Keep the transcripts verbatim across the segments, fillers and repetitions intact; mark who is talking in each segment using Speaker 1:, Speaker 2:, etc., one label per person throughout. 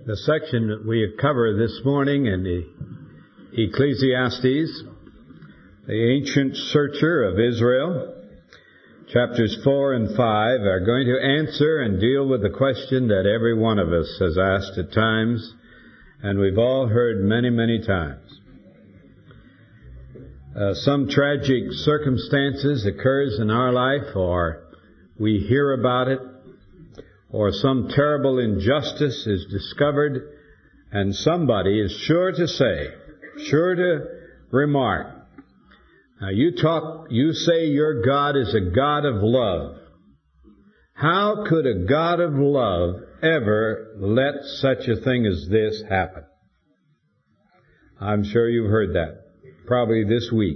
Speaker 1: The section that we cover this morning in the Ecclesiastes, the ancient searcher of Israel, chapters four and five, are going to answer and deal with the question that every one of us has asked at times, and we've all heard many, many times. Uh, some tragic circumstances occurs in our life, or we hear about it, or some terrible injustice is discovered, and somebody is sure to say, sure to remark, now you talk, you say your God is a God of love. How could a God of love ever let such a thing as this happen? I'm sure you've heard that, probably this week.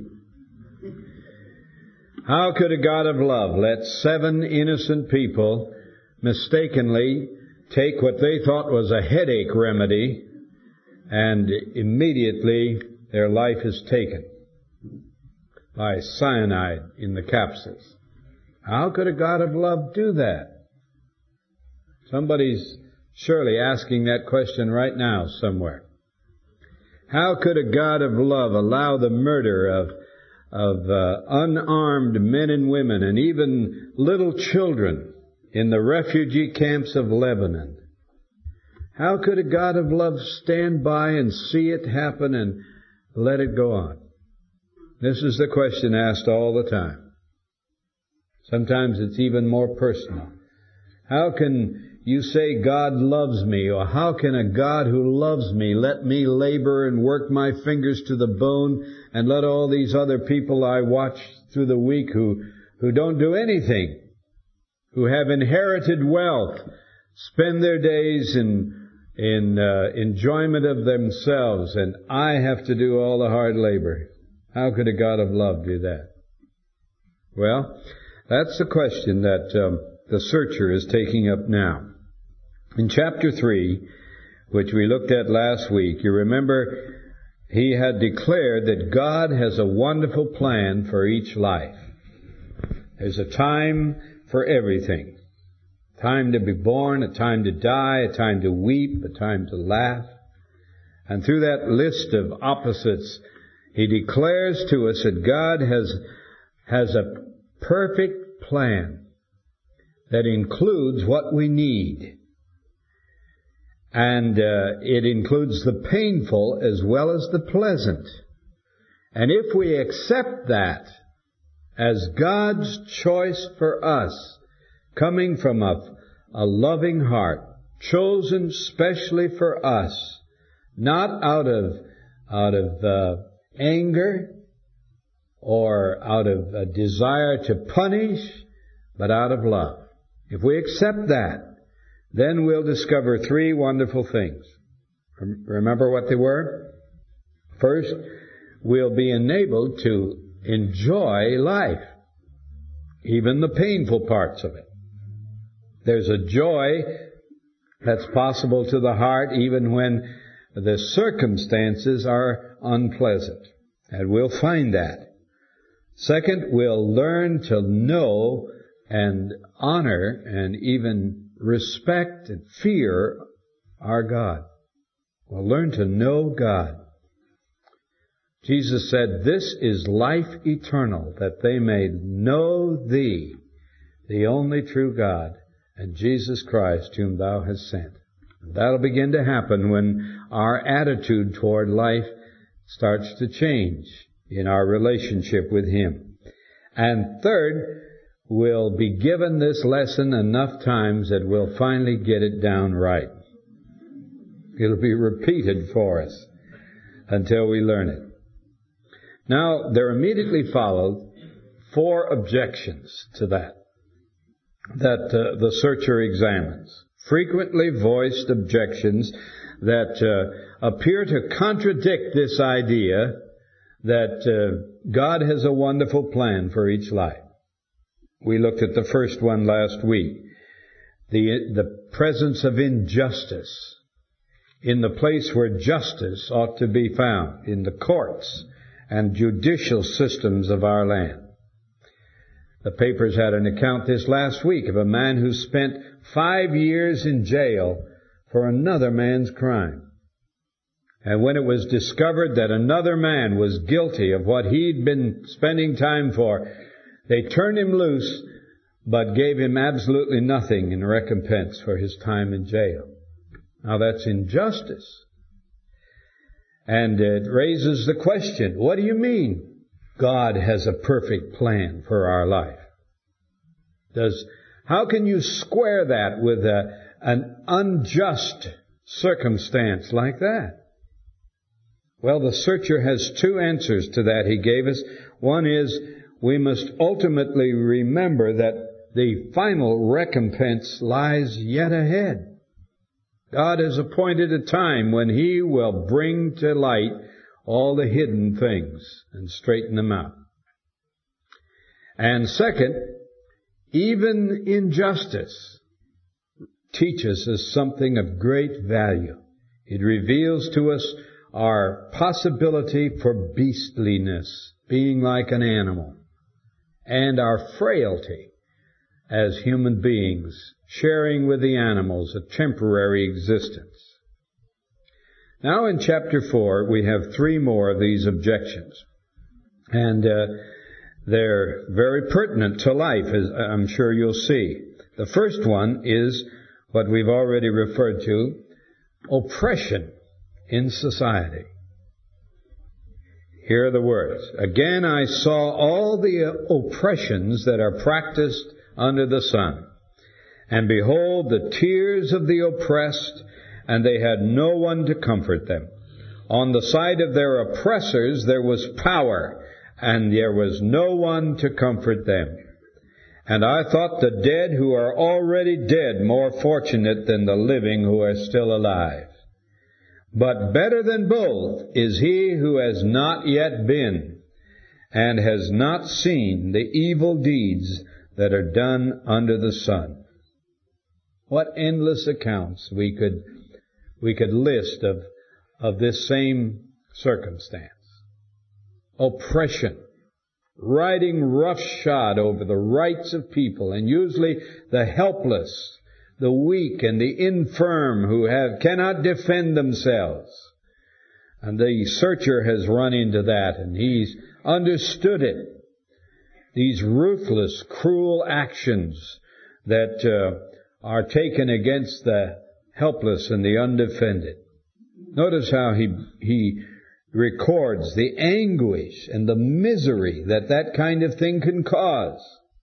Speaker 1: How could a God of love let seven innocent people mistakenly take what they thought was a headache remedy, and immediately their life is taken by cyanide in the capsules? How could a God of love do that? Somebody's surely asking that question right now somewhere. How could a God of love allow the murder of of uh, unarmed men and women and even little children in the refugee camps of Lebanon? How could a God of love stand by and see it happen and let it go on? This is the question asked all the time. Sometimes it's even more personal. How can you say God loves me? Or how can a God who loves me let me labor and work my fingers to the bone and let all these other people I watch through the week who, who don't do anything, who have inherited wealth, spend their days in in uh, enjoyment of themselves, and I have to do all the hard labor? How could a God of love do that? Well, that's the question that um, the searcher is taking up now. In chapter three, which we looked at last week, you remember he had declared that God has a wonderful plan for each life. There's a time for everything. A time to be born, a time to die, a time to weep, a time to laugh. And through that list of opposites, he declares to us that God has, has a perfect plan that includes what we need. And uh, it includes the painful as well as the pleasant. And if we accept that as God's choice for us, coming from a, a loving heart, chosen specially for us, not out of out of uh, anger or out of a desire to punish, but out of love. If we accept that, then we'll discover three wonderful things. Remember what they were? First, we'll be enabled to enjoy life, even the painful parts of it. There's a joy that's possible to the heart even when the circumstances are unpleasant. And we'll find that. Second, we'll learn to know and honor and even respect and fear our God. We'll learn to know God. Jesus said, "This is life eternal, that they may know Thee, the only true God, and Jesus Christ, whom Thou hast sent." And that'll begin to happen when our attitude toward life starts to change in our relationship with Him. And third, we'll be given this lesson enough times that we'll finally get it down right. It'll be repeated for us until we learn it. Now, there immediately followed four objections to that, that uh, the searcher examines. Frequently voiced objections that uh, appear to contradict this idea that uh, God has a wonderful plan for each life. We looked at the first one last week. The, the presence of injustice in the place where justice ought to be found, in the courts and judicial systems of our land. The papers had an account this last week of a man who spent five years in jail for another man's crime. And when it was discovered that another man was guilty of what he'd been spending time for, they turned him loose, but gave him absolutely nothing in recompense for his time in jail. Now that's injustice. And it raises the question, what do you mean God has a perfect plan for our life? Does, how can you square that with a, an unjust circumstance like that? Well, the searcher has two answers to that he gave us. One is, we must ultimately remember that the final recompense lies yet ahead. God has appointed a time when He will bring to light all the hidden things and straighten them out. And second, even injustice teaches us something of great value. It reveals to us our possibility for beastliness, being like an animal, and our frailty as human beings, sharing with the animals a temporary existence. Now in chapter four, we have three more of these objections. And uh, they're very pertinent to life, as I'm sure you'll see. The first one is what we've already referred to, oppression in society. Here are the words. Again, I saw all the oppressions that are practiced under the sun. And behold, the tears of the oppressed, and they had no one to comfort them. On the side of their oppressors there was power, and there was no one to comfort them. And I thought the dead who are already dead more fortunate than the living who are still alive. But better than both is he who has not yet been, and has not seen the evil deeds that are done under the sun. What endless accounts we could we could list of of this same circumstance. Oppression, riding roughshod over the rights of people, and usually the helpless, the weak, and the infirm who have cannot defend themselves. And the searcher has run into that, and he's understood it. These ruthless, cruel actions that uh, are taken against the helpless and the undefended. Notice how he he records the anguish and the misery that that kind of thing can cause.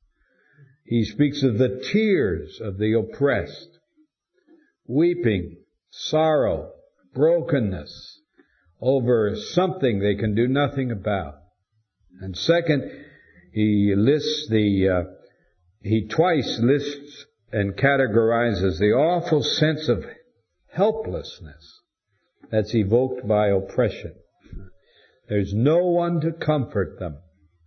Speaker 1: He speaks of the tears of the oppressed, weeping, sorrow, brokenness over something they can do nothing about. And second, he lists the, uh, he twice lists and categorizes the awful sense of helplessness that's evoked by oppression. There's no one to comfort them.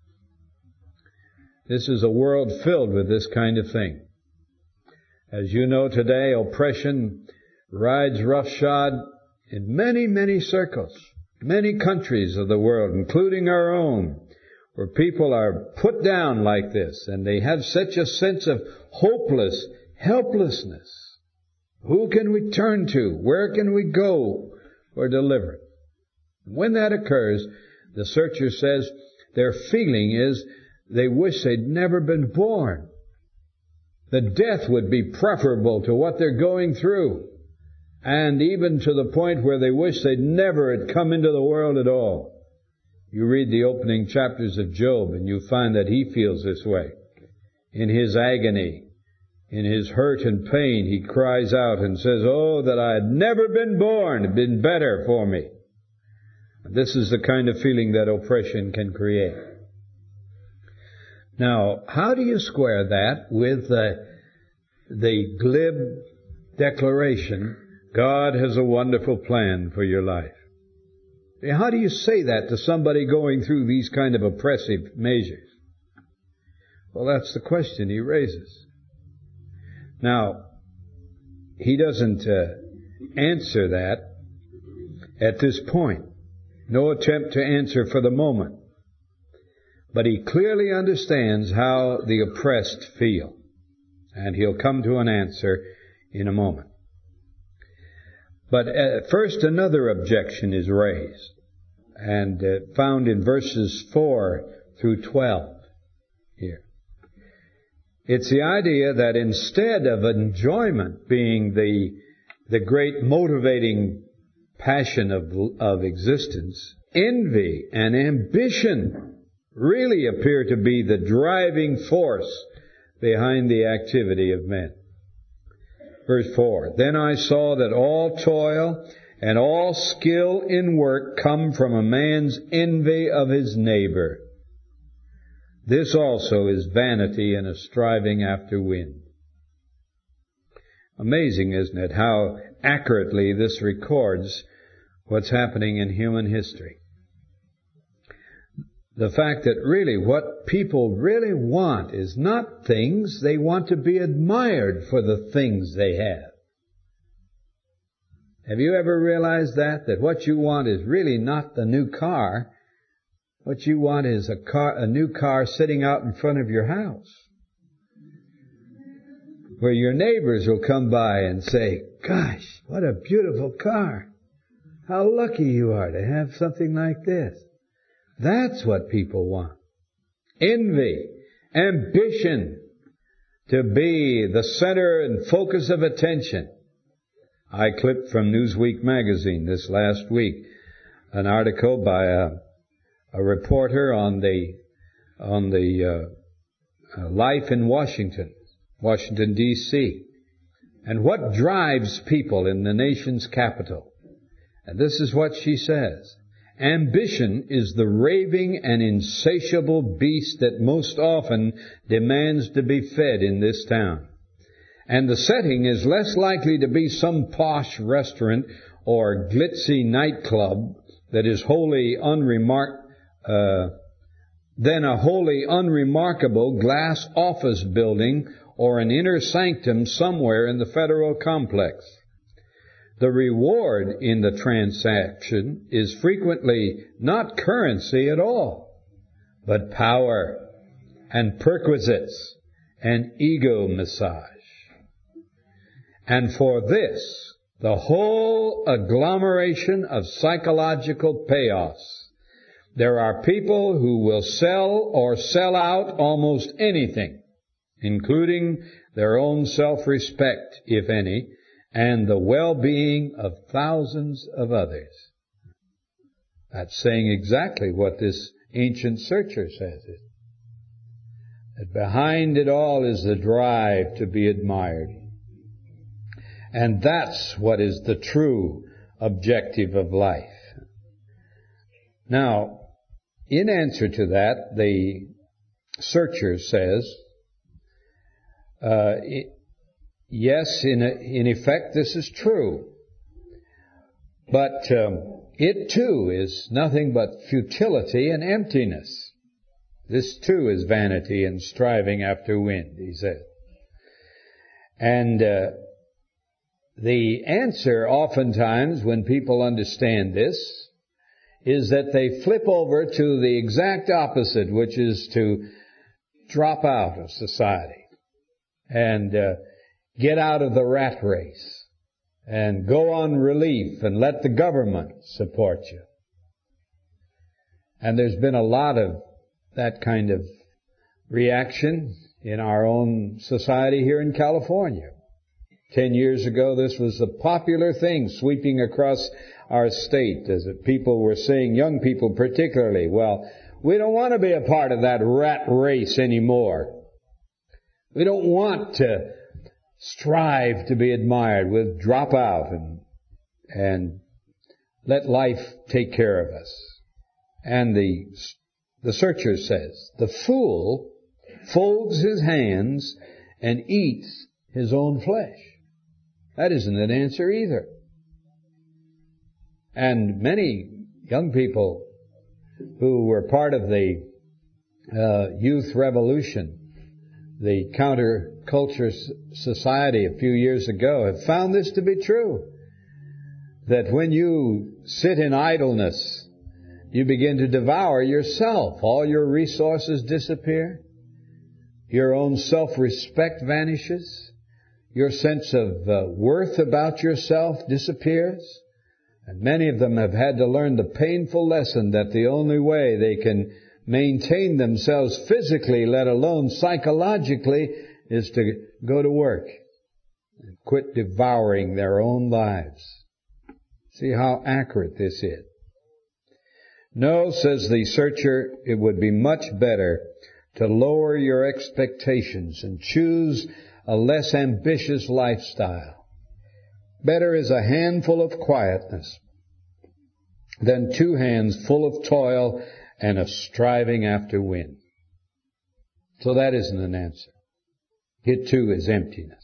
Speaker 1: This is a world filled with this kind of thing. As you know today, oppression rides roughshod in many, many circles, many countries of the world, including our own, where people are put down like this, and they have such a sense of hopeless helplessness. Who can we turn to? Where can we go for deliverance? When that occurs, the searcher says their feeling is they wish they'd never been born. The death would be preferable to what they're going through, and even to the point where they wish they'd never had come into the world at all. You read the opening chapters of Job, and you find that he feels this way. In his agony, in his hurt and pain, he cries out and says, "Oh, that I had never been born, it'd been better for me." This is the kind of feeling that oppression can create. Now, how do you square that with the, the glib declaration, God has a wonderful plan for your life? How do you say that to somebody going through these kind of oppressive measures? Well, that's the question he raises. Now, he doesn't uh, answer that at this point. No attempt to answer for the moment. But he clearly understands how the oppressed feel. And he'll come to an answer in a moment. But at first another objection is raised, and uh, found in verses four through twelve here. It's the idea that instead of enjoyment being the, the great motivating passion of, of existence, envy and ambition really appear to be the driving force behind the activity of men. Verse four, then I saw that all toil and all skill in work come from a man's envy of his neighbor. This also is vanity and a striving after wind. Amazing, isn't it, how accurately this records what's happening in human history. The fact that really what people really want is not things, they want to be admired for the things they have. Have you ever realized that? That what you want is really not the new car. What you want is a car, a new car sitting out in front of your house, where your neighbors will come by and say, gosh, what a beautiful car. How lucky you are to have something like this. That's what people want. Envy, ambition, to be the center and focus of attention. I clipped from Newsweek magazine this last week an article by a, a reporter on the on the uh, uh, life in Washington, Washington, D C, and what drives people in the nation's capital. And this is what she says. Ambition is the raving and insatiable beast that most often demands to be fed in this town. And the setting is less likely to be some posh restaurant or glitzy nightclub that is wholly unremark, uh, than a wholly unremarkable glass office building or an inner sanctum somewhere in the federal complex. The reward in the transaction is frequently not currency at all, but power and perquisites and ego massage. And for this, the whole agglomeration of psychological payoffs, there are people who will sell or sell out almost anything, including their own self-respect, if any, and the well-being of thousands of others. That's saying exactly what this ancient searcher says. That behind it all is the drive to be admired. And that's what is the true objective of life. Now, in answer to that, the searcher says, uh, it, yes, in, a, in effect, this is true. But um, it too is nothing but futility and emptiness. This too is vanity and striving after wind, he said. And uh, the answer oftentimes when people understand this is that they flip over to the exact opposite, which is to drop out of society and uh, get out of the rat race and go on relief and let the government support you. And there's been a lot of that kind of reaction in our own society here in California. Ten years ago, this was a popular thing sweeping across our state, as people were saying, young people particularly, well, we don't want to be a part of that rat race anymore. We don't want to strive to be admired. We'll drop out and, and let life take care of us. And the, the searcher says, the fool folds his hands and eats his own flesh. That isn't an answer either. And many young people who were part of the uh, youth revolution, the counterculture society a few years ago, have found this to be true. That when you sit in idleness, you begin to devour yourself. All your resources disappear. Your own self-respect vanishes. Your sense of uh, worth about yourself disappears. And many of them have had to learn the painful lesson that the only way they can maintain themselves physically, let alone psychologically, is to go to work and quit devouring their own lives. See how accurate this is. No, says the searcher, it would be much better to lower your expectations and choose a less ambitious lifestyle. Better is a handful of quietness than two hands full of toil and a striving after wind. So that isn't an answer. It too is emptiness.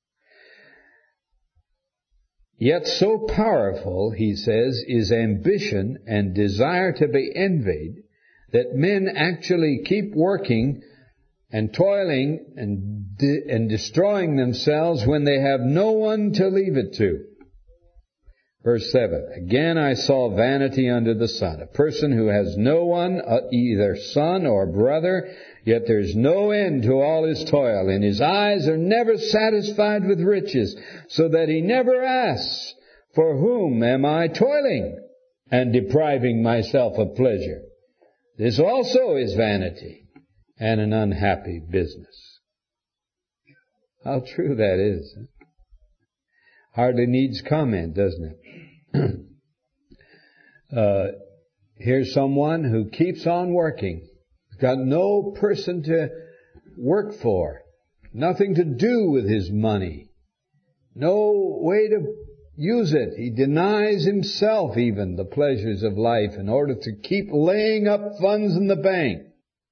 Speaker 1: Yet so powerful, he says, is ambition and desire to be envied that men actually keep working and toiling and, de- and destroying themselves when they have no one to leave it to. Verse seven, again I saw vanity under the sun, a person who has no one, uh, either son or brother, yet there's no end to all his toil, and his eyes are never satisfied with riches, so that he never asks, for whom am I toiling and depriving myself of pleasure? This also is vanity and an unhappy business. How true that is. Hardly needs comment, doesn't it? uh, here's someone who keeps on working. He's got no person to work for. Nothing to do with his money. No way to use it. He denies himself even the pleasures of life in order to keep laying up funds in the bank.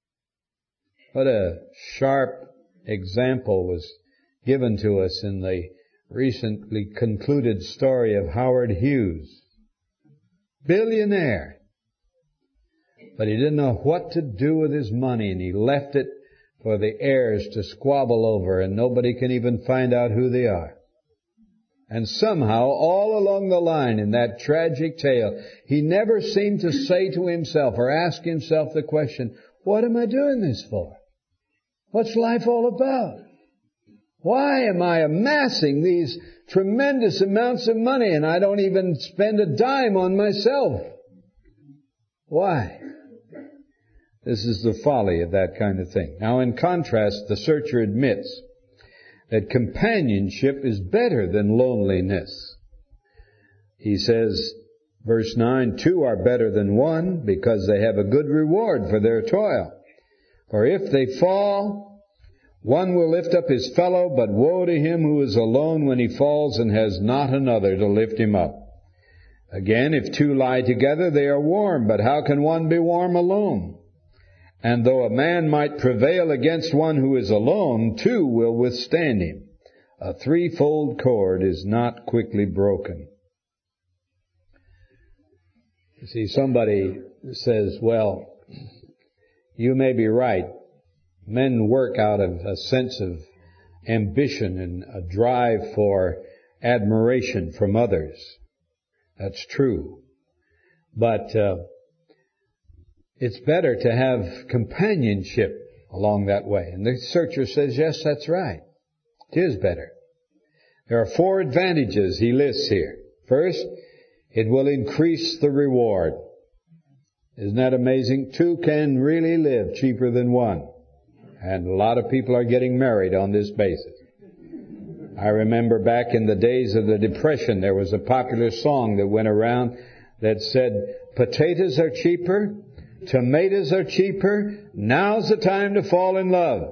Speaker 1: What a sharp example was given to us in the recently concluded story of Howard Hughes. Billionaire. But he didn't know what to do with his money, and he left it for the heirs to squabble over, and nobody can even find out who they are. And somehow, all along the line in that tragic tale, he never seemed to say to himself or ask himself the question, what am I doing this for? What's life all about? Why am I amassing these tremendous amounts of money and I don't even spend a dime on myself? Why? This is the folly of that kind of thing. Now, in contrast, the searcher admits that companionship is better than loneliness. He says, verse nine, two are better than one because they have a good reward for their toil. For if they fall, one will lift up his fellow, but woe to him who is alone when he falls and has not another to lift him up. Again, if two lie together, they are warm, but how can one be warm alone? And though a man might prevail against one who is alone, two will withstand him. A threefold cord is not quickly broken. You see, somebody says, well, you may be right. Men work out of a sense of ambition and a drive for admiration from others. That's true. But uh, it's better to have companionship along that way. And the searcher says, yes, that's right. It is better. There are four advantages he lists here. First, it will increase the reward. Isn't that amazing? Two can really live cheaper than one. And a lot of people are getting married on this basis. I remember back in the days of the Depression, there was a popular song that went around that said, potatoes are cheaper, tomatoes are cheaper, now's the time to fall in love.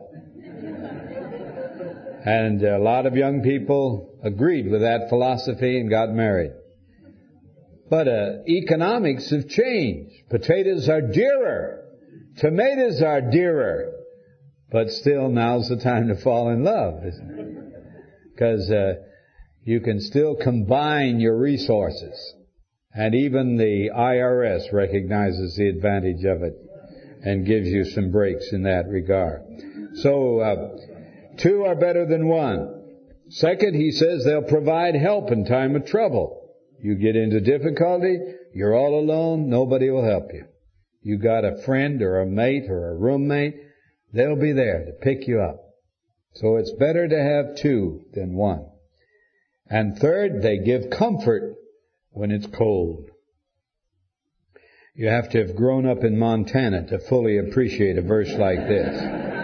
Speaker 1: And a lot of young people agreed with that philosophy and got married. But uh, economics have changed. Potatoes are dearer, tomatoes are dearer. But still, now's the time to fall in love, isn't it? Because uh, you can still combine your resources. And even the I R S recognizes the advantage of it and gives you some breaks in that regard. So, uh, two are better than one. Second, he says they'll provide help in time of trouble. You get into difficulty, you're all alone, nobody will help you. You got a friend or a mate or a roommate, they'll be there to pick you up. So it's better to have two than one. And third, they give comfort when it's cold. You have to have grown up in Montana to fully appreciate a verse like this.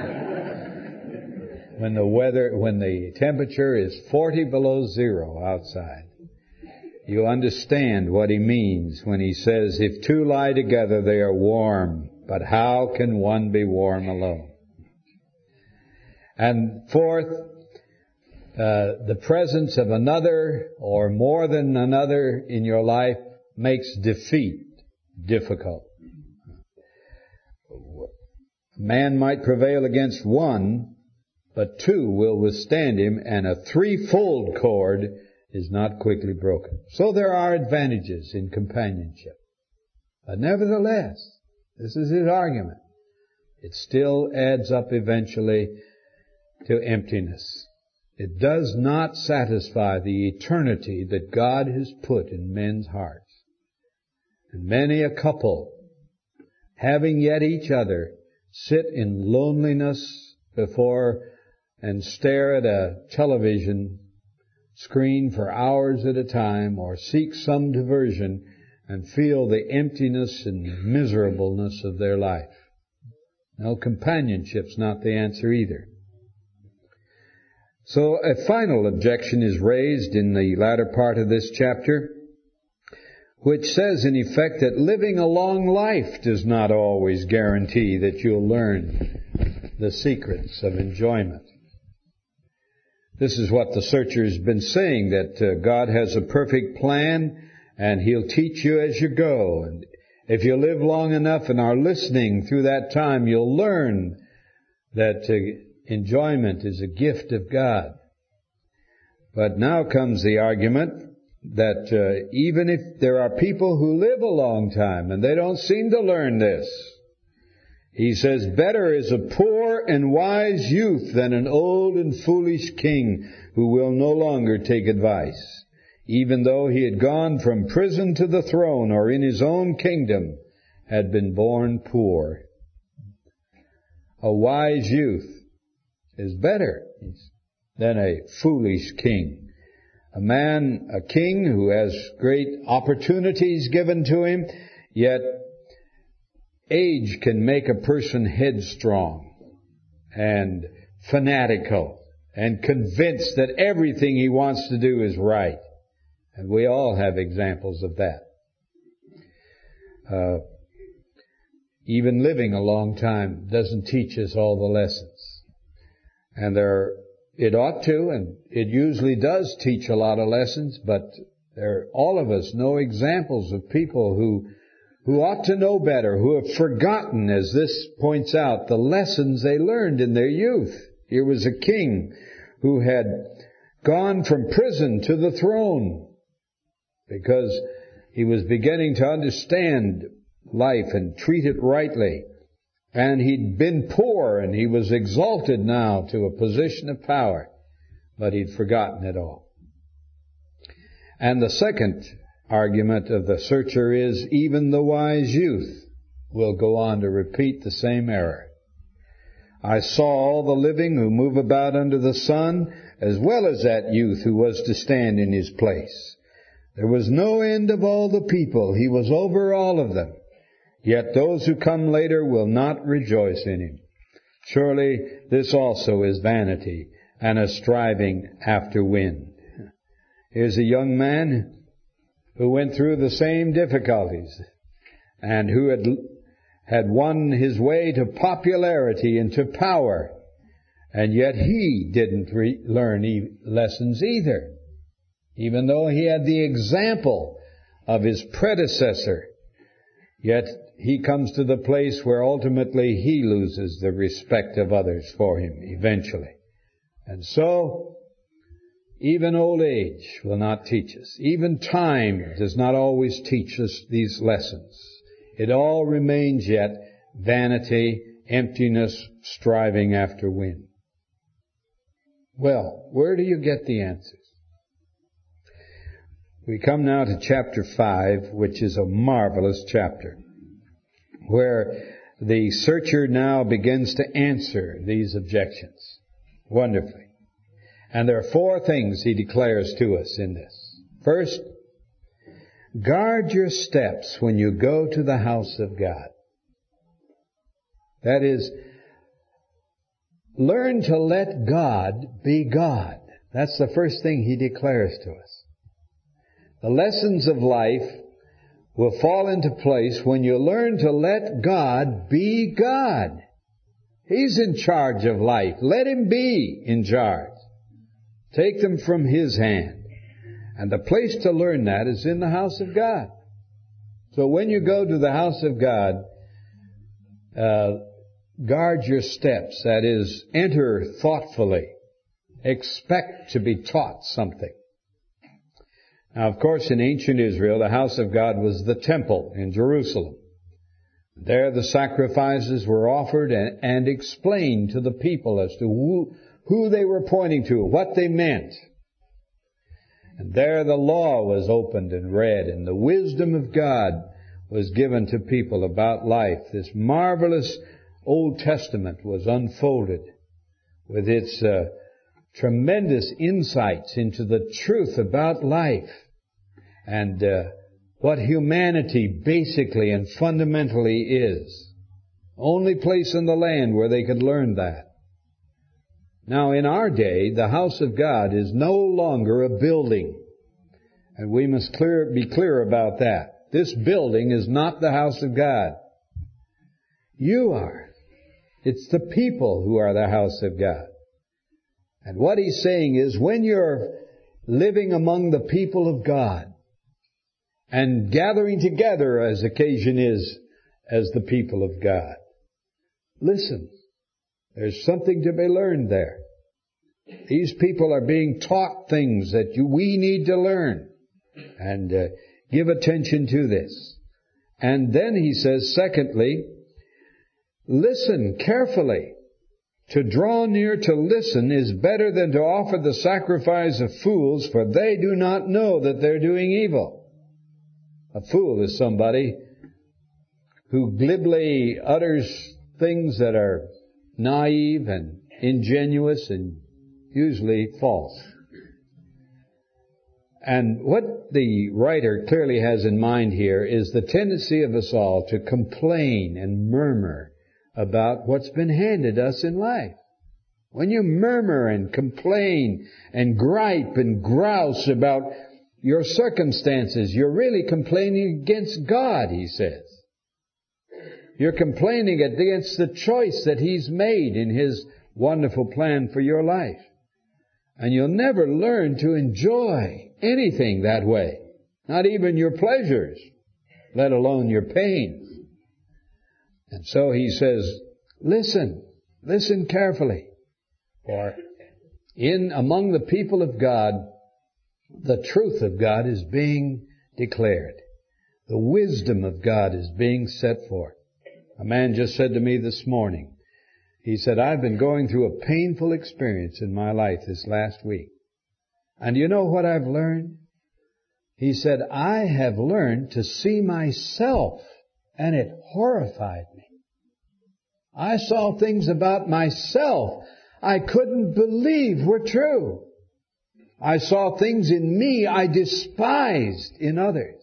Speaker 1: When the weather, when the temperature is forty below zero outside, you understand what he means when he says, if two lie together, they are warm. But how can one be warm alone? And fourth, uh, the presence of another or more than another in your life makes defeat difficult. Man might prevail against one, but two will withstand him, and a threefold cord is not quickly broken. So there are advantages in companionship. But nevertheless, this is his argument, it still adds up eventually to emptiness. It does not satisfy the eternity that God has put in men's hearts. And many a couple, having yet each other, sit in loneliness before and stare at a television screen for hours at a time, or seek some diversion and feel the emptiness and miserableness of their life. No, companionship's not the answer either. So a final objection is raised in the latter part of this chapter, which says in effect that living a long life does not always guarantee that you'll learn the secrets of enjoyment. This is what the searcher's been saying, that uh, God has a perfect plan and He'll teach you as you go. And if you live long enough and are listening through that time, you'll learn that uh, enjoyment is a gift of God. But now comes the argument that uh, even if there are people who live a long time and they don't seem to learn this, he says, better is a poor and wise youth than an old and foolish king who will no longer take advice. Even though he had gone from prison to the throne, or in his own kingdom had been born poor. A wise youth is better than a foolish king. A man, a king who has great opportunities given to him, yet age can make a person headstrong and fanatical and convinced that everything he wants to do is right. And we all have examples of that. Uh, even living a long time doesn't teach us all the lessons. And there, it ought to, and it usually does teach a lot of lessons, but there, all of us know examples of people who who ought to know better, who have forgotten, as this points out, the lessons they learned in their youth. Here was a king who had gone from prison to the throne because he was beginning to understand life and treat it rightly. And he'd been poor, and he was exalted now to a position of power, but he'd forgotten it all. And the second argument of the searcher is, even the wise youth will go on to repeat the same error. I saw all the living who move about under the sun, as well as that youth who was to stand in his place. There was no end of all the people. He was over all of them. Yet those who come later will not rejoice in him. Surely this also is vanity and a striving after wind. Here's a young man who went through the same difficulties and who had had won his way to popularity and to power, and yet he didn't re- learn e- lessons either, even though he had the example of his predecessor. Yet he comes to the place where ultimately he loses the respect of others for him eventually. And so even old age will not teach us. Even time does not always teach us these lessons. It all remains yet vanity, emptiness, striving after wind. Well, where do you get the answers? We come now to chapter five, which is a marvelous chapter, where the searcher now begins to answer these objections. wonderfully. And there are four things he declares to us in this. First, guard your steps when you go to the house of God. That is, learn to let God be God. That's the first thing he declares to us. The lessons of life will fall into place when you learn to let God be God. He's in charge of life. Let Him be in charge. Take them from His hand. And the place to learn that is in the house of God. So when you go to the house of God, uh, guard your steps. That is, enter thoughtfully. Expect to be taught something. Now, of course, in ancient Israel, the house of God was the temple in Jerusalem. There the sacrifices were offered and, and explained to the people as to who, who they were pointing to, what they meant. And there the law was opened and read, and the wisdom of God was given to people about life. This marvelous Old Testament was unfolded with its uh, tremendous insights into the truth about life and uh, what humanity basically and fundamentally is. Only place in the land where they could learn that. Now, in our day, the house of God is no longer a building. And we must clear, be clear about that. This building is not the house of God. You are. It's the people who are the house of God. And what he's saying is, when you're living among the people of God and gathering together, as occasion is, as the people of God, listen, there's something to be learned there. These people are being taught things that you, we need to learn. And uh, give attention to this. And then he says, secondly, listen carefully. To draw near to listen is better than to offer the sacrifice of fools, for they do not know that they're doing evil. A fool is somebody who glibly utters things that are naive and ingenuous and usually false. And what the writer clearly has in mind here is the tendency of us all to complain and murmur about what's been handed us in life. When you murmur and complain and gripe and grouse about your circumstances, you're really complaining against God, he says. You're complaining against the choice that He's made in His wonderful plan for your life. And you'll never learn to enjoy anything that way. Not even your pleasures, let alone your pains. And so he says, listen, listen carefully. For in among the people of God, the truth of God is being declared. The wisdom of God is being set forth. A man just said to me this morning, he said, I've been going through a painful experience in my life this last week. And you know what I've learned? He said, I have learned to see myself, and it horrified me. I saw things about myself I couldn't believe were true. I saw things in me I despised in others.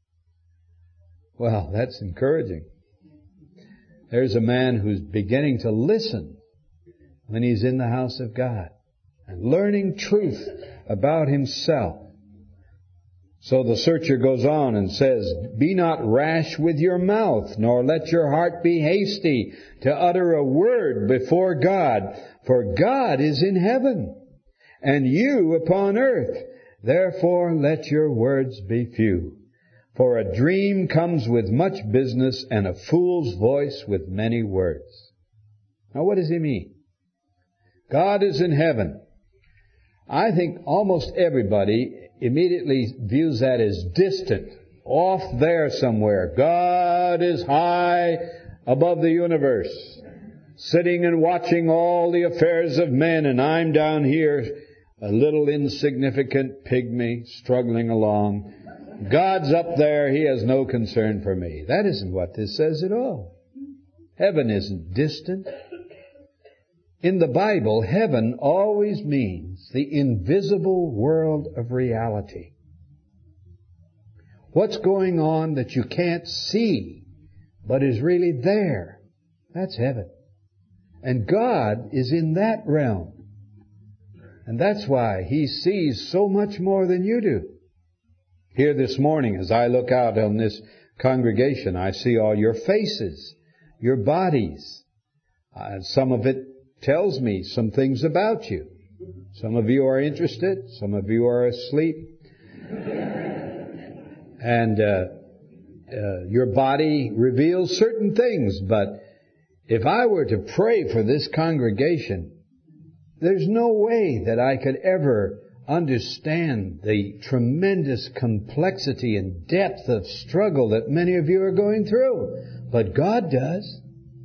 Speaker 1: Well, that's encouraging. There's a man who's beginning to listen when he's in the house of God and learning truth about himself. So the searcher goes on and says, be not rash with your mouth, nor let your heart be hasty to utter a word before God. For God is in heaven, and you upon earth. Therefore let your words be few. For a dream comes with much business, and a fool's voice with many words. Now what does he mean? God is in heaven. I think almost everybody immediately views that as distant, off there somewhere. God is high above the universe, sitting and watching all the affairs of men, and I'm down here, a little insignificant pygmy struggling along. God's up there, He has no concern for me. That isn't what this says at all. Heaven isn't distant. In the Bible, heaven always means the invisible world of reality. What's going on that you can't see, but is really there? That's heaven. And God is in that realm. And that's why He sees so much more than you do. Here this morning, as I look out on this congregation, I see all your faces, your bodies. Uh, some of it tells me some things about you. Some of you are interested. Some of you are asleep. And uh, uh, your body reveals certain things. But if I were to pray for this congregation, there's no way that I could ever understand the tremendous complexity and depth of struggle that many of you are going through. But God does.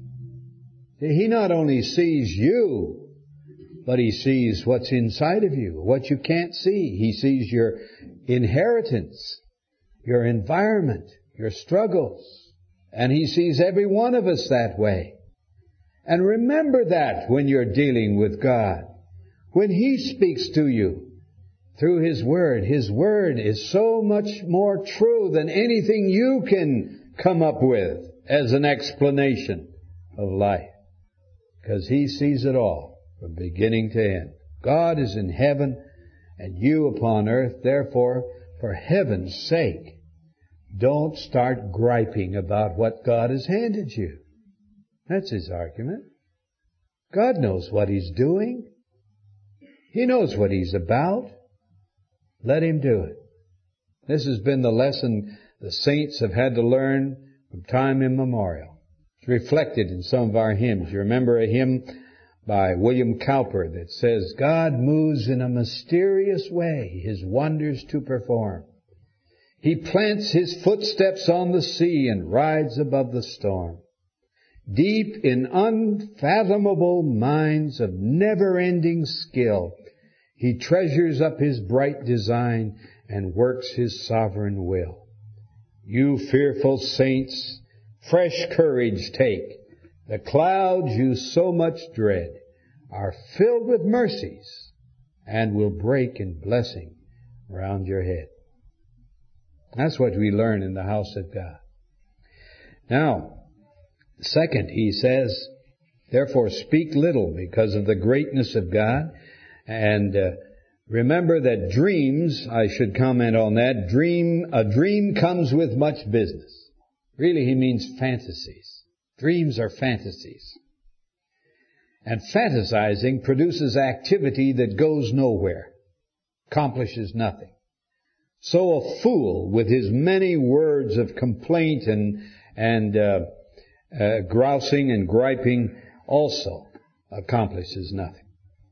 Speaker 1: He not only sees you, but He sees what's inside of you, what you can't see. He sees your inheritance, your environment, your struggles. And He sees every one of us that way. And remember that when you're dealing with God. When He speaks to you through His Word, His Word is so much more true than anything you can come up with as an explanation of life. Because He sees it all from beginning to end. God is in heaven and you upon earth. Therefore, for heaven's sake, don't start griping about what God has handed you. That's His argument. God knows what He's doing. He knows what He's about. Let Him do it. This has been the lesson the saints have had to learn from time immemorial. It's reflected in some of our hymns. You remember a hymn by William Cowper that says, God moves in a mysterious way His wonders to perform. He plants His footsteps on the sea and rides above the storm. Deep in unfathomable minds of never-ending skill, He treasures up His bright design and works His sovereign will. You fearful saints, fresh courage take. The clouds you so much dread are filled with mercies and will break in blessing round your head. That's what we learn in the house of God. Now, second, he says, therefore speak little because of the greatness of God. And uh, remember that dreams, I should comment on that, dream, a dream comes with much business. Really, he means fantasies. Dreams are fantasies. And fantasizing produces activity that goes nowhere, accomplishes nothing. So a fool, with his many words of complaint and and uh, uh, grousing and griping, also accomplishes nothing.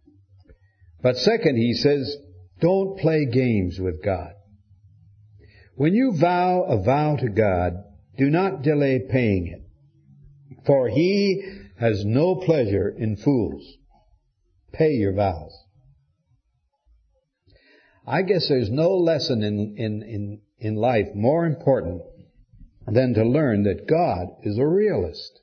Speaker 1: But second, he says, don't play games with God. When you vow a vow to God, do not delay paying it, for He has no pleasure in fools. Pay your vows. I guess there's no lesson in, in, in, in life more important than to learn that God is a realist.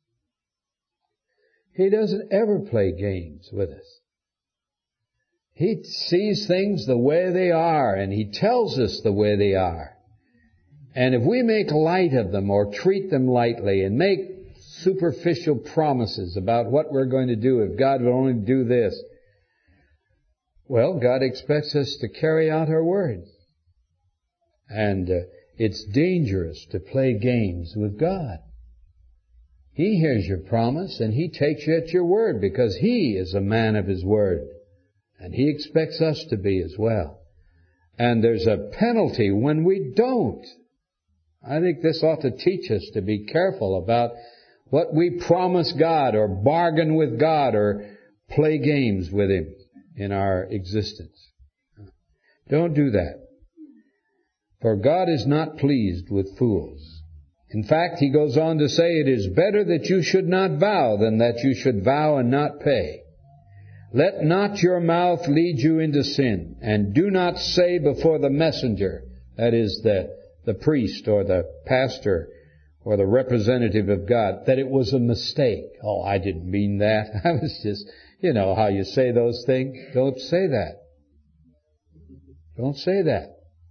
Speaker 1: He doesn't ever play games with us. He sees things the way they are, and He tells us the way they are. And if we make light of them or treat them lightly and make superficial promises about what we're going to do if God will only do this, well, God expects us to carry out our words. And uh, it's dangerous to play games with God. He hears your promise and He takes you at your word because He is a man of His word. And He expects us to be as well. And there's a penalty when we don't. I think this ought to teach us to be careful about what we promise God or bargain with God or play games with Him in our existence. Don't do that. For God is not pleased with fools. In fact, He goes on to say, it is better that you should not vow than that you should vow and not pay. Let not your mouth lead you into sin, and do not say before the messenger, that is the, the priest or the pastor or the representative of God, that it was a mistake. Oh, I didn't mean that. I was just You know how you say those things. Don't say that. Don't say that.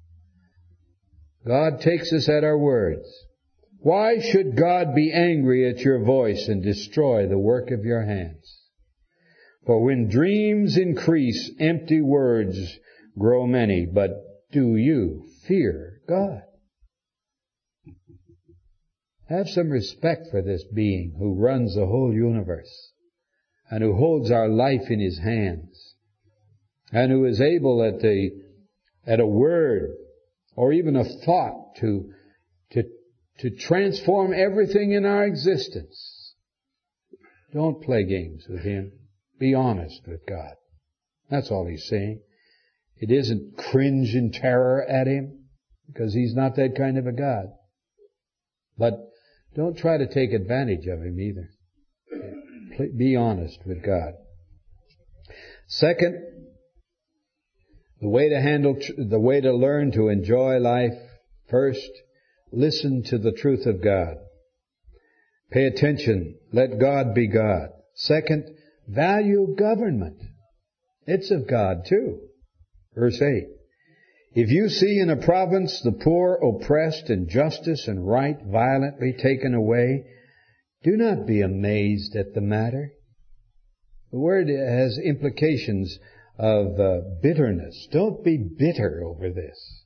Speaker 1: God takes us at our words. Why should God be angry at your voice and destroy the work of your hands? For when dreams increase, empty words grow many. But do you fear God? Have some respect for this being who runs the whole universe and who holds our life in His hands and who is able at the at a word or even a thought to to to transform everything in our existence. Don't play games with Him. Be honest with God. That's all He's saying. It isn't cringe in terror at Him, because He's not that kind of a God. But don't try to take advantage of Him either. Be honest with God. Second, the way to handle, the way to learn to enjoy life. First, listen to the truth of God. Pay attention. Let God be God. Second, value government. It's of God too. Verse eight. If you see in a province the poor oppressed and justice and right violently taken away, do not be amazed at the matter. The word has implications of uh, bitterness. Don't be bitter over this.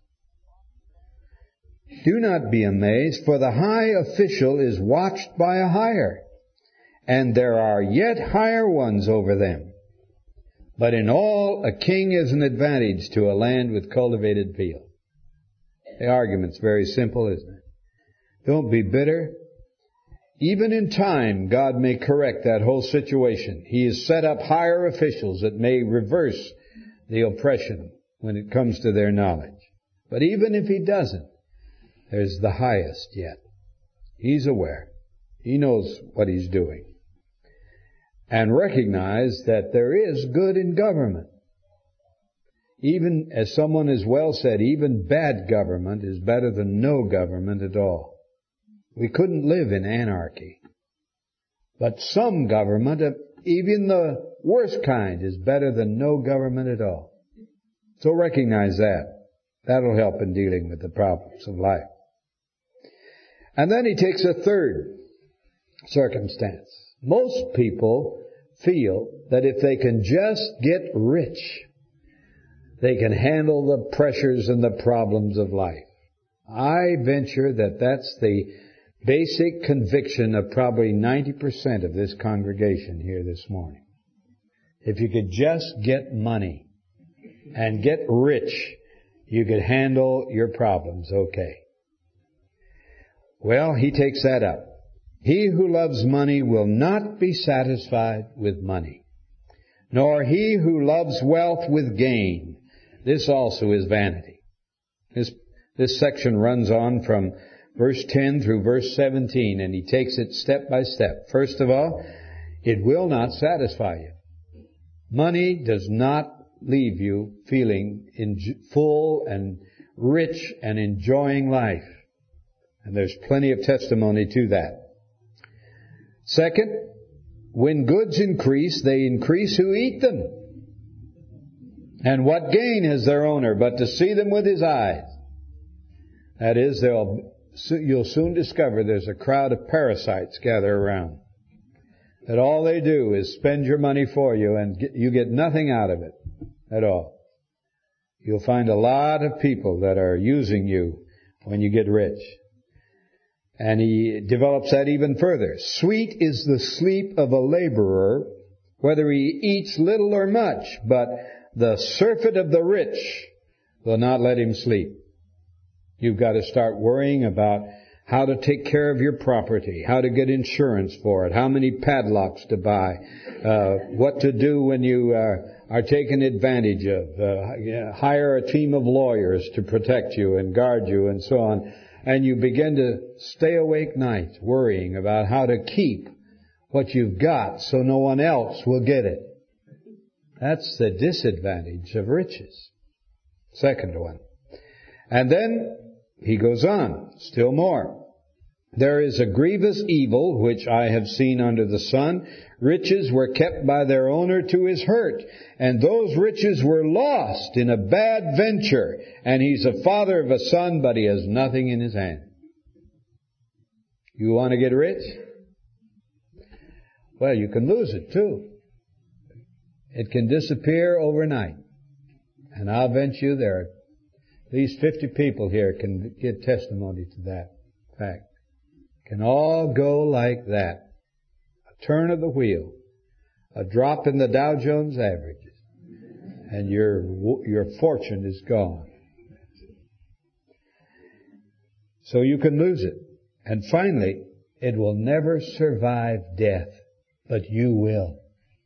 Speaker 1: Do not be amazed, for the high official is watched by a higher, and there are yet higher ones over them. But in all, a king is an advantage to a land with cultivated field. The argument's very simple, isn't it? Don't be bitter. Even in time, God may correct that whole situation. He has set up higher officials that may reverse the oppression when it comes to their knowledge. But even if He doesn't, there's the highest yet. He's aware. He knows what He's doing. And recognize that there is good in government. Even, as someone has well said, even bad government is better than no government at all. We couldn't live in anarchy. But some government, even the worst kind, is better than no government at all. So recognize that. That'll help in dealing with the problems of life. And then he takes a third circumstance. Most people feel that if they can just get rich, they can handle the pressures and the problems of life. I venture that that's the basic conviction of probably ninety percent of this congregation here this morning. If you could just get money and get rich, you could handle your problems okay. Well, he takes that up. He who loves money will not be satisfied with money, nor he who loves wealth with gain. This also is vanity. This, this section runs on from verse ten through verse seventeen, and he takes it step by step. First of all, it will not satisfy you. Money does not leave you feeling full and rich and enjoying life. And there's plenty of testimony to that. Second, when goods increase, they increase who eat them. And what gain has their owner but to see them with his eyes? That is, they'll, you'll soon discover there's a crowd of parasites gather around. That all they do is spend your money for you and get, you get nothing out of it at all. You'll find a lot of people that are using you when you get rich. And he develops that even further. Sweet is the sleep of a laborer, whether he eats little or much, but the surfeit of the rich will not let him sleep. You've got to start worrying about how to take care of your property, how to get insurance for it, how many padlocks to buy, uh, what to do when you uh, are taken advantage of, uh, hire a team of lawyers to protect you and guard you and so on. And you begin to stay awake nights worrying about how to keep what you've got so no one else will get it. That's the disadvantage of riches. Second one. And then he goes on, still more. There is a grievous evil which I have seen under the sun. Riches were kept by their owner to his hurt, and those riches were lost in a bad venture. And he's a father of a son, but he has nothing in his hand. You want to get rich? Well, you can lose it too. It can disappear overnight. And I'll venture you there are at least fifty people here can give testimony to that fact. Can all go like that. A turn of the wheel. A drop in the Dow Jones averages. And your, your fortune is gone. So you can lose it. And finally, it will never survive death, but you will.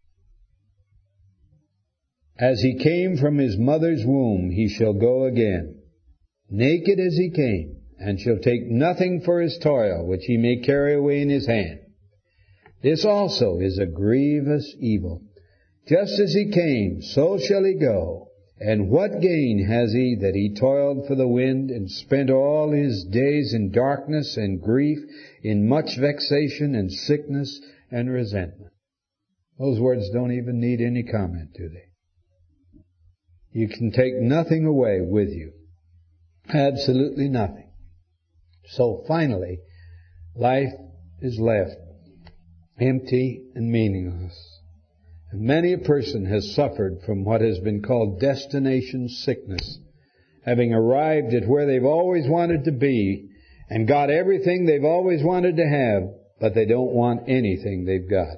Speaker 1: As he came from his mother's womb, he shall go again, naked as he came, and shall take nothing for his toil, which he may carry away in his hand. This also is a grievous evil. Just as he came, so shall he go. And what gain has he that he toiled for the wind, and spent all his days in darkness and grief, in much vexation and sickness and resentment? Those words don't even need any comment, do they? You can take nothing away with you. Absolutely nothing. So finally, life is left empty and meaningless. And many a person has suffered from what has been called destination sickness, having arrived at where they've always wanted to be and got everything they've always wanted to have, but they don't want anything they've got.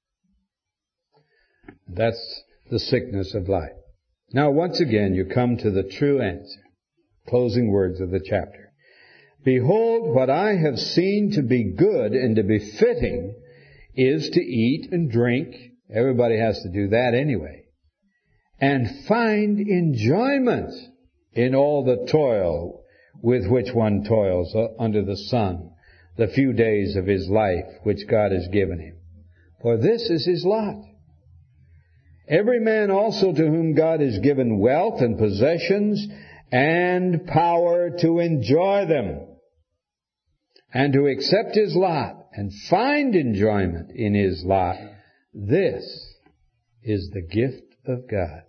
Speaker 1: That's the sickness of life. Now, once again, you come to the true answer. Closing words of the chapter. Behold, what I have seen to be good and to be fitting is to eat and drink. Everybody has to do that anyway. And find enjoyment in all the toil with which one toils under the sun, the few days of his life which God has given him. For this is his lot. Every man also to whom God has given wealth and possessions and power to enjoy them, and to accept his lot and find enjoyment in his lot, this is the gift of God.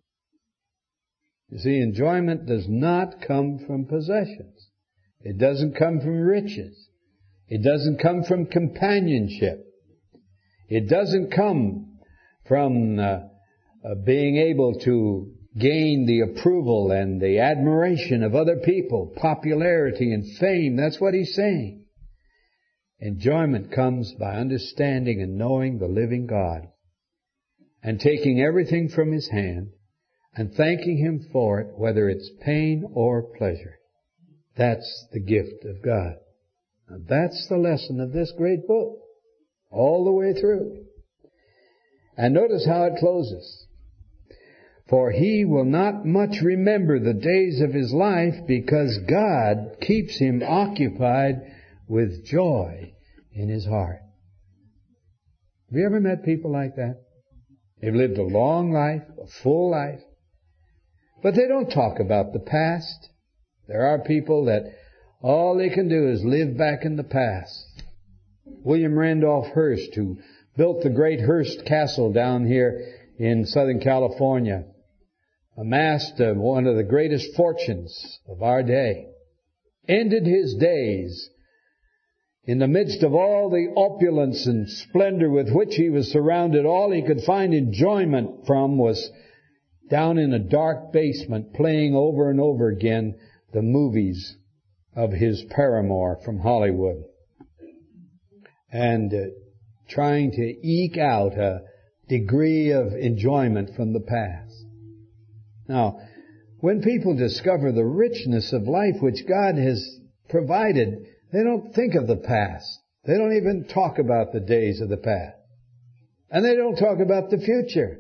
Speaker 1: You see, enjoyment does not come from possessions. It doesn't come from riches. It doesn't come from companionship. It doesn't come from uh, uh, being able to gain the approval and the admiration of other people, popularity and fame. That's what he's saying. Enjoyment comes by understanding and knowing the living God and taking everything from his hand and thanking him for it, whether it's pain or pleasure. That's the gift of God. Now, that's the lesson of this great book, all the way through. And notice how it closes. For he will not much remember the days of his life, because God keeps him occupied with joy in his heart. Have you ever met people like that? They've lived a long life, a full life, but they don't talk about the past. There are people that all they can do is live back in the past. William Randolph Hearst, who built the great Hearst Castle down here in Southern California, amassed uh, one of the greatest fortunes of our day, ended his days in the midst of all the opulence and splendor with which he was surrounded. All he could find enjoyment from was down in a dark basement playing over and over again the movies of his paramour from Hollywood and uh, trying to eke out a degree of enjoyment from the past. Now, when people discover the richness of life which God has provided, they don't think of the past. They don't even talk about the days of the past. And they don't talk about the future,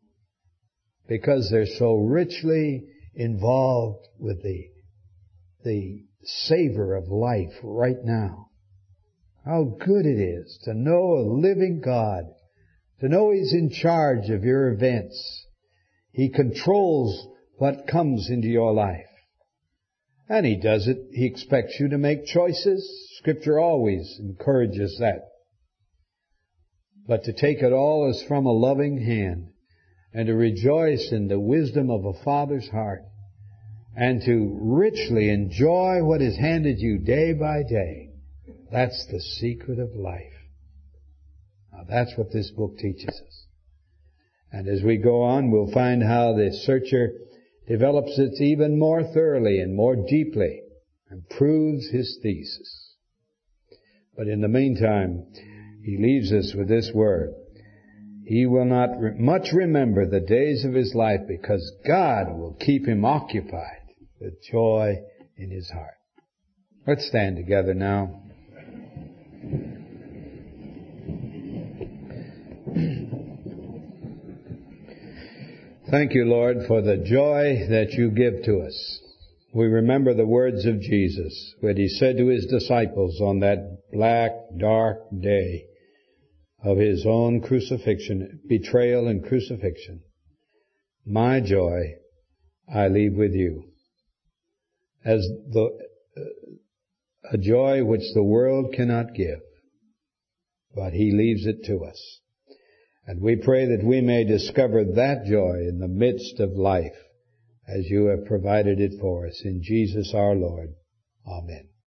Speaker 1: because they're so richly involved with the, the savor of life right now. How good it is to know a living God, to know He's in charge of your events. He controls what comes into your life. And He does it. He expects you to make choices. Scripture always encourages that. But to take it all as from a loving hand, and to rejoice in the wisdom of a Father's heart, and to richly enjoy what is handed you day by day, that's the secret of life. Now that's what this book teaches us. And as we go on, we'll find how the searcher develops it even more thoroughly and more deeply and proves his thesis. But in the meantime, he leaves us with this word. He will not re- much remember the days of his life, because God will keep him occupied with joy in his heart. Let's stand together now. Thank you, Lord, for the joy that you give to us. We remember the words of Jesus when He said to His disciples on that black, dark day of His own crucifixion, betrayal and crucifixion, "My joy I leave with you." As the, uh, a joy which the world cannot give, but He leaves it to us. And we pray that we may discover that joy in the midst of life as you have provided it for us. In Jesus our Lord. Amen.